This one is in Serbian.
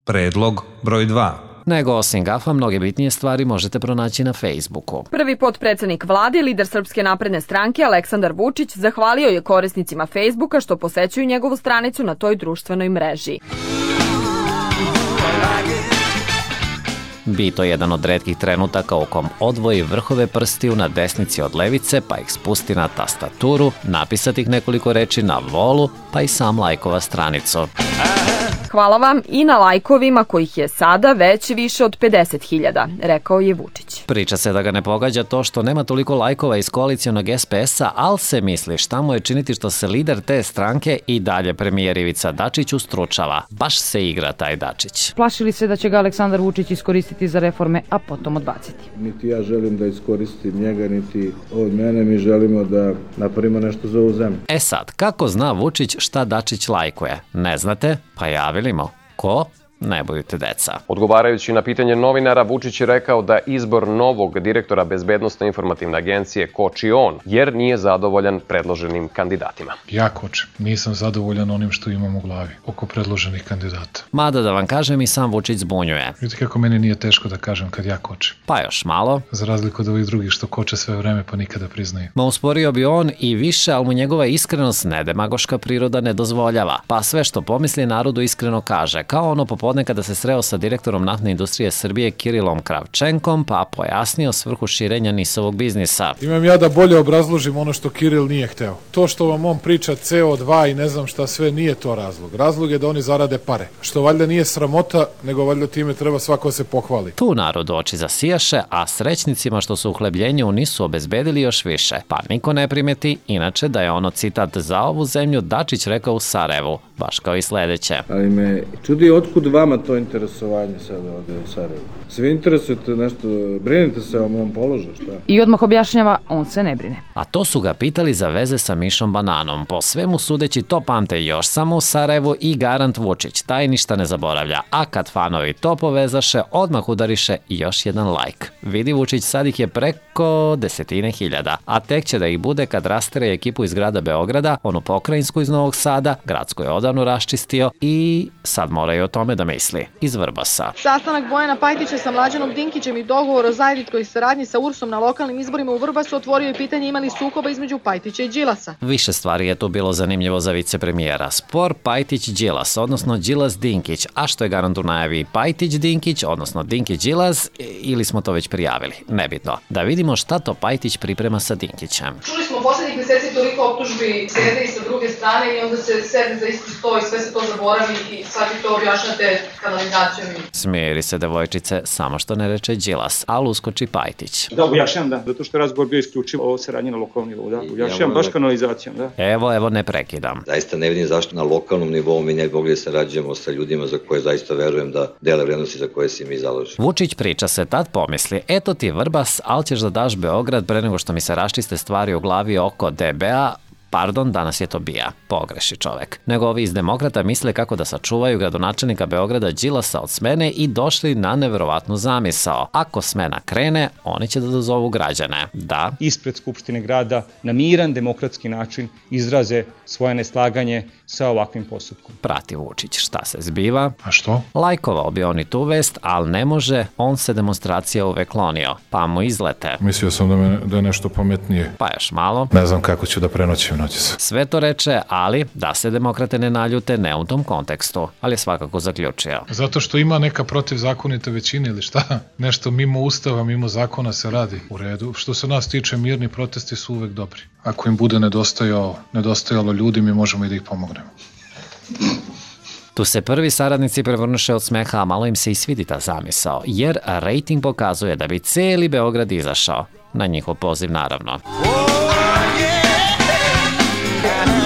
Predlog broj 2. Nego osim gafa, mnoge bitnije stvari možete pronaći na Facebooku. Prvi potpredsednik vlade, lider Srpske napredne stranke Aleksandar Vučić, zahvalio je korisnicima Facebooka što posećuju njegovu stranicu na toj društvenoj mreži. Bi to jedan od retkih trenutaka u kom odvoji vrhove prstiju na desnici od levice, pa ih spusti na tastaturu, napisati ih nekoliko reči na volu, pa i sam lajkova stranicu. Hvala vam i na lajkovima kojih je sada već više od 50.000, rekao je Vučić. Priča se da ga ne pogađa to što nema toliko lajkova iz koalicionog SPS-a, ali se misli šta mu je činiti što se lider te stranke i dalje premijer Ivica Dačić ustručava. Baš se igra taj Dačić. Plašili se da će ga Aleksandar Vučić iskoristiti za reforme, a potom odbaciti. Niti ja želim da iskoristim njega, niti od mene. Mi želimo da napravimo nešto za ovu zemlju. E sad, kako zna Vučić šta Dačić lajkuje? Ne znate? Pa javimo. Ko? Ne bojite deca. Odgovarajući na pitanje novinara, Vučić je rekao da izbor novog direktora Bezbednosno-informativne agencije koči on, jer nije zadovoljan predloženim kandidatima. Ja kočim. Nisam zadovoljan onim što imam u glavi oko predloženih kandidata. Mada da vam kažem, i sam Vučić zbunjuje. Vidite kako meni nije teško da kažem kad ja kočim. Pa još malo. Za razliku od ovih drugih što koče sve vreme pa nikada priznaju. Ma usporio bi on i više, ali mu njegova iskrenost nedemagoška priroda ne dozvoljava. Pa sve što pomisli narodu iskreno kaže, kao ono popodne kada se sreo sa direktorom naftne industrije Srbije Kirilom Kravčenkom, pa pojasnio svrhu širenja NIS-ovog biznisa. Imam ja da bolje obrazložim ono što Kiril nije hteo. To što vam on priča CO2 i ne znam šta sve, nije to razlog. Razlog je da oni zarade pare. Što valjda nije sramota, nego valjda time treba svako se pohvali. Tu narodu oči zasijaše, a srećnicima što su uhlebljenje u NIS-u obezbedili još više. Pa niko ne primeti, inače da je ono citat za ovu zemlju Dačić rekao u Sarajevu, baš kao i sledeće. Ali me čudi otkud vama to interesovanje sada ovde u Sarajevu. Svi interesujete nešto, brinite se o mom položaju, šta? I odmah objašnjava, on se ne brine. A to su ga pitali za veze sa Mišom Bananom. Po svemu sudeći to pamte još samo u Sarajevu i garant Vučić. Taj ništa ne zaboravlja. A kad fanovi to povezaše, odmah udariše još jedan lajk. Vidi Vučić, sad ih je preko 10.000. A tek će da ih bude kad rastere ekipu iz grada Beograda, onu pokrajinsku iz Novog Sada, gradsku je odavno raščistio i sad moraju o tome da misli. Iz Vrbasa. Sastanak Bojana Pajtića sa Mlađanom Dinkićem i dogovor o zajedničkoj saradnji sa URS-om na lokalnim izborima u Vrbasu otvorio je pitanje ima li sukoba između Pajtića i Đilasa. Više stvari je tu bilo zanimljivo za vicepremijera. Spor Pajtić-Đilas, odnosno Đilas-Dinkić, a što je garant u najavi Pajtić-Dinkić, odnosno Dinkić-Đilas, ili smo to već prijavili? Nebitno. Da vidimo šta to Pajtić priprema sa Dinkićem. Čuli smo poslednjih meseci toliko optužbi s jedne i sa druge strane i onda se sedne za isti sto i sve se to zaboravi i sad vi to objašnjate kanalizacijom. Smiri se devojčice, samo što ne reče Đilas, ali uskoči Pajtić. Da, objašnjam, da. Zato što je razgovor bio isključivo o saradnji na lokalnom nivou, da. Objašnjam baš kanalizacijom, da. Evo, ne prekidam. Zaista ne vidim zašto na lokalnom nivou mi ne bi mogli da sarađujemo sa ljudima za koje zaista verujem da dele vrednosti za koje se mi zalažemo. Vučić priča se tad pomisli, eto ti Vrbas, ali ćeš da daš Beograd pre nego što mi se raščiste stvari u glavi oko DB-a. Pardon, danas je to bija. Pogreši čovek. Nego ovi iz Demokrata misle kako da sačuvaju gradonačelnika Beograda Đilasa od smene i došli na neverovatnu zamisao. Ako smena krene, oni će da dozovu građane. Da. Ispred Skupštine grada na miran demokratski način izraze svoje neslaganje sa ovakvim postupkom. Prati Vučić šta se zbiva. A što? Lajkovao bi on i tu vest, ali ne može, on se demonstracija uvek klonio. Pa mu izlete. Mislio sam da je nešto pametnije. Pa još malo. Ne znam kako ću da prenoćim noćas. Sve to reče, ali da se demokrate ne naljute, ne u tom kontekstu, ali je svakako zaključio. Zato što ima neka protivzakonita većina ili šta? Nešto mimo ustava, mimo zakona se radi u redu. Što se nas tiče, mirni protesti su uvek dobri. Ako im bude nedostajalo ljudi, mi možemo i da ih pomognemo. Tu se prvi saradnici prevrnuše od smeha, a malo im se i svidi ta zamisao, jer rejting pokazuje da bi celi Beograd izašao. Na njihov poziv, naravno.